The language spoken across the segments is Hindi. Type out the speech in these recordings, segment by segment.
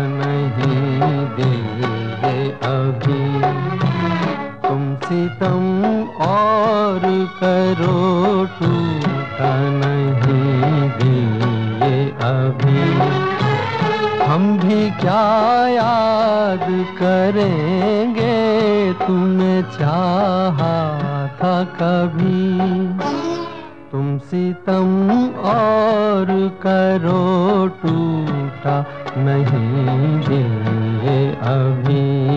नहीं दिल ये अभी। तुम सितम और करो टूटा नहीं दिल ये अभी। हम भी क्या याद करेंगे तुमने चाहा था कभी। तुम सितम और करो टूटा नहीं दिल ये अभी।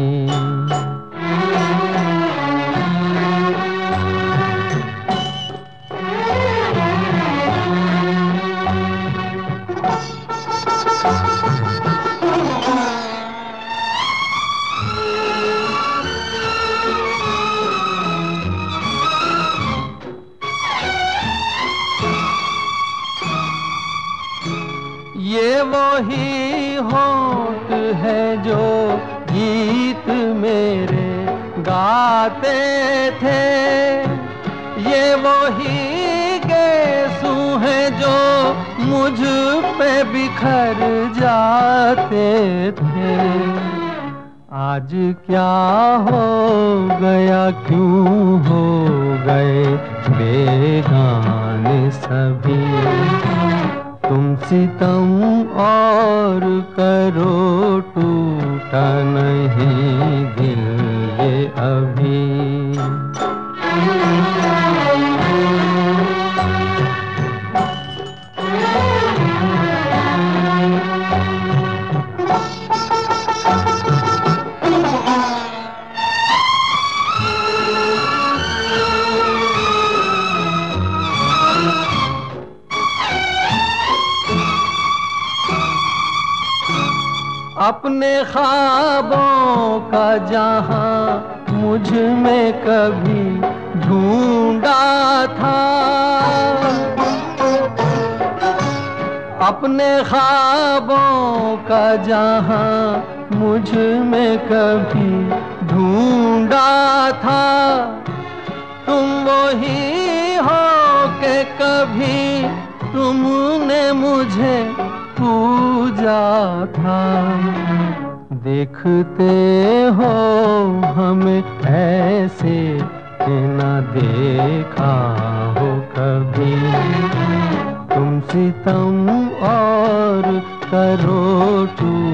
ये वही होंठ है जो गीत मेरे गाते थे। ये वही गेसू है जो मुझ पे बिखर जाते थे। आज क्या हो गया, क्यों हो गए बेगाने सभी। तुम सितम और करो टूटा नहीं दिल ये अभी। अपने ख्वाबों का जहां मुझ में कभी ढूंढा था। अपने ख्वाबों का जहां मुझ में कभी ढूंढा था। तुम वही हो के कभी तुमने मुझे पूजा था। देखते हो हमें ऐसे कि न देखा हो कभी। तुम सितम और करो टूटा